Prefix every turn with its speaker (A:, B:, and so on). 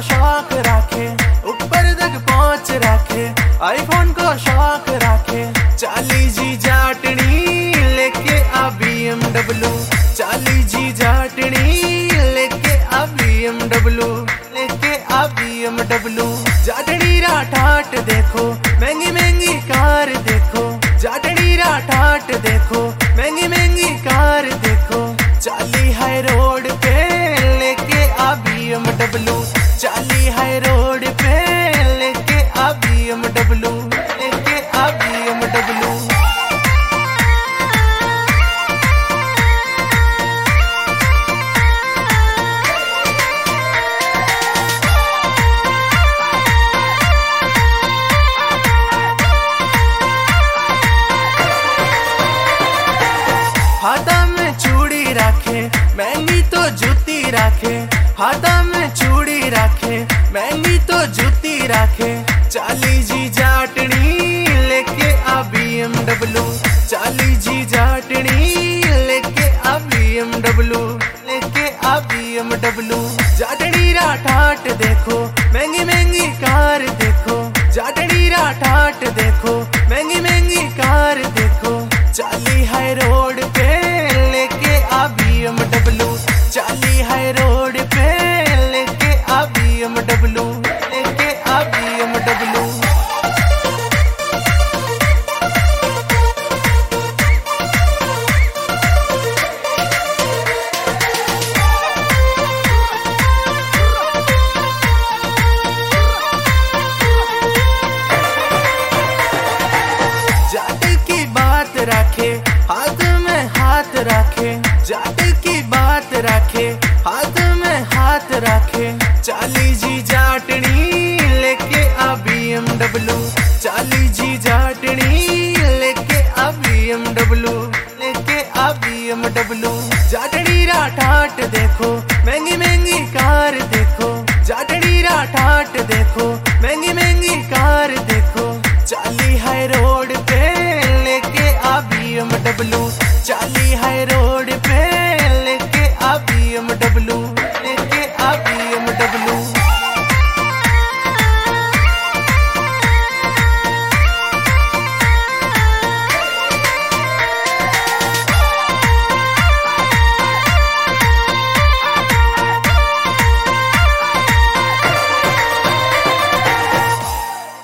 A: शौक रखे, ऊपर तक पहुंच रखे, आईफोन को शौक रखे। चाली जी जाटनी लेके आ BMW, चाली जी जाटनी लेके आ BMW, लेके आ BMW। जाटनी राठाट देखो, महंगी महंगी कार देखो, जाटनी राठाट देखो, महंगी महंगी कार देखो। चाली हाई रोड पे लेके आ BMW, चाली हाई रोड पे लेके आ BMW, लेके आ BMW। हाथा में चूड़ी रखे, महंगी तो जूती रखे, हाथा में चूड़ी रखे, महंगी तो जूती रखे। चाली जी जाटनी लेके आ BMW, चाली जी जाटनी लेके आ BMW, लेके आ BMW। जाटनी राठाट देखो, महंगी महंगी कार देखो, जाटनी राठाट देखो, महंगी महंगी कार देखो। चाली हाई रोड पे लेके आ BMW, चाली हाई रोड पे लेके आ BMW, लेके आ BMW। जाट की बात रखे, हाथ में हाथ रखे, जाट की बात रखे, हाथ में हाथ रखे। चाली जी जाटनी लेके आ BMW, चाली जी जाटनी लेके आ BMW, लेके आ BMW। जाटनी राठाट देखो, महंगी महंगी कार देखो, जाटनी राठाट देखो, महंगी महंगी कार देखो। चाली हाई रोड पे लेके आ BMW, चाली हाई रोड पे